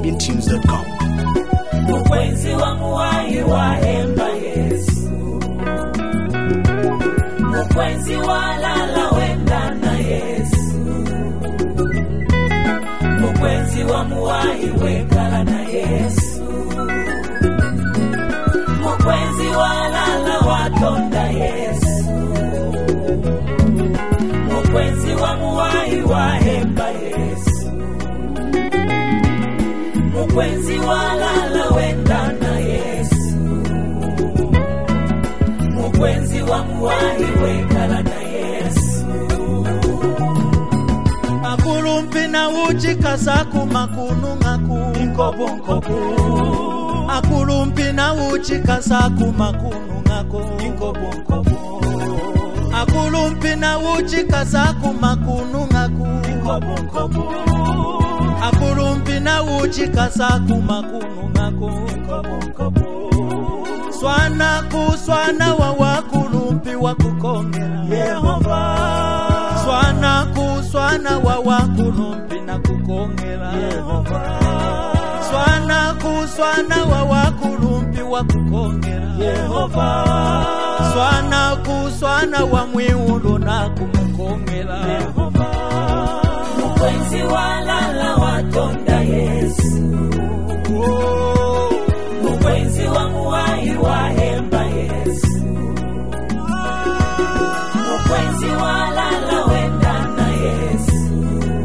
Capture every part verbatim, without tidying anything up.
zambian tunes dot com. Mukwenzi wa muwai wa hemba Yesu, mukwenzi wa lala wenda na Yesu, mukwenzi wa muwai wekala na Yesu, mukwenzi wa lala watonda Yesu, mukwenzi wa muwai wa hemba Yesu, mukwenzi wa lala wenda na Yesu, mukwenzi wa muwai wekala na Yesu. Akulumpi na uchi kasaku makunu ngaku Nkobu nkobu Akulumpi na uchi kasaku makunu ngaku Nkobu nkobu Akulumpi na uchi kasaku makunu ngaku Nkobu nkobu Akulumpi na uchi kasaku makunu ngaku Nkobu nkobu Swana kuswana wa wakulumpi wakukongela Yehova, Swana kuswana wa wakulumpi na kukongela Yehova, Swana kuswana wa wakulumpi wa kukongela Yehova, Swana kuswana wa mwiulu na kumukongela Yehova. Mukwenzi wa lala watonda Yesu, Oh, mukwenzi wa muwai wa hemba Yesu, mukwenzi wa lala wenda na Yesu,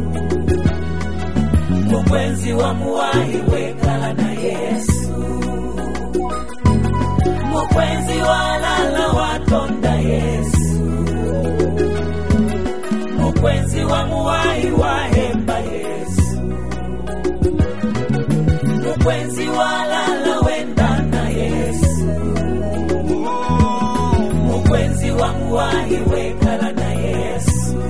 mukwenzi wa muwai wekala na Yesu, mukwenzi wa lala watonda Yesu, mukwenzi wa muwai wa hemba Yesu, mukwenzi wa lala wenda na Yesu, mukwenzi wa muwai wekala na Yesu.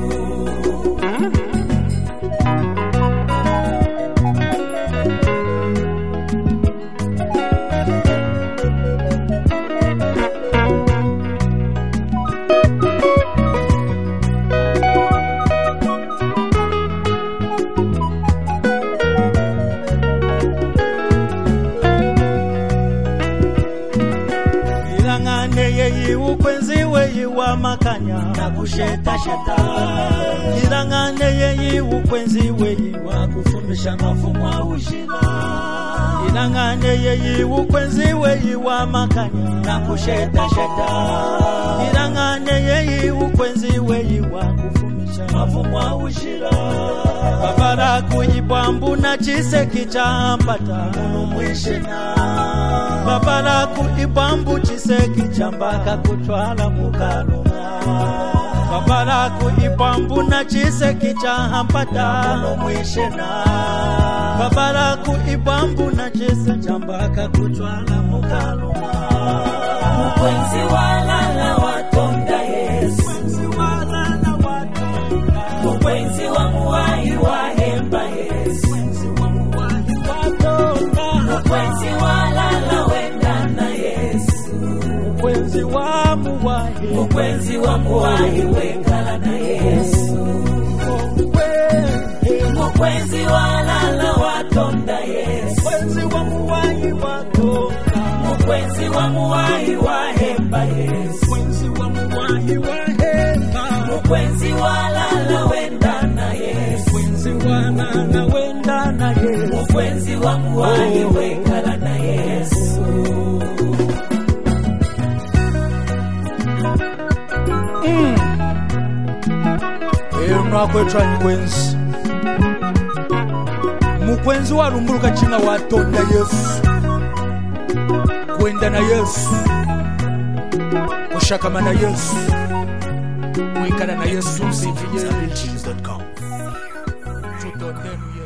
Ilangane yeyi ukwenzi weyi wa makanya Na kusheta sheta, Ilangane yeyi ukwenzi weyi wa kufundisha mafumu mwa ushina. Ilangane yeyi ukwenzi weyi wa makanya Na kusheta sheta, Ilangane yeyi ukwenzi weyi wa kufundisha mafumu wa ushina. Babara kuibambu na chiseki champata Mwishina, Babara kuibambu chiseki chambaka kutwala mukalunga Babara kuibambu na chiseki champata mwishina. Babara kuibambu na chiseki chambaka kutwala mukalunga Mukwenzi wa lala watonda Yesu, mukwenzi wa muwai wa hemba Yesu, mukwenzi wa lala wenda na Yesu, Mukwenzi wa muwahi mukwenzi wa muwai wekala na Yesu, mukwenzi wa lala watonda Yesu, Mukwenzi wa muwahi watonda mukwenzi wa muwai wa hemba Yesu, Mukwenzi wa muwahi wa hemba mukwenzi wa lala wenda na Yesu, Mukwenzi wa nana wenda na Yesu mukwenzi wa muwai wekala na Yesu. Eyo mwakwetwa mukwenzi Mukwenzi wa lumbuluka china watonda Yesu Kwenda na Yesu Kushakama na Yesu Wekala na Yesu msifije zambian tunes dot com. Tutondenu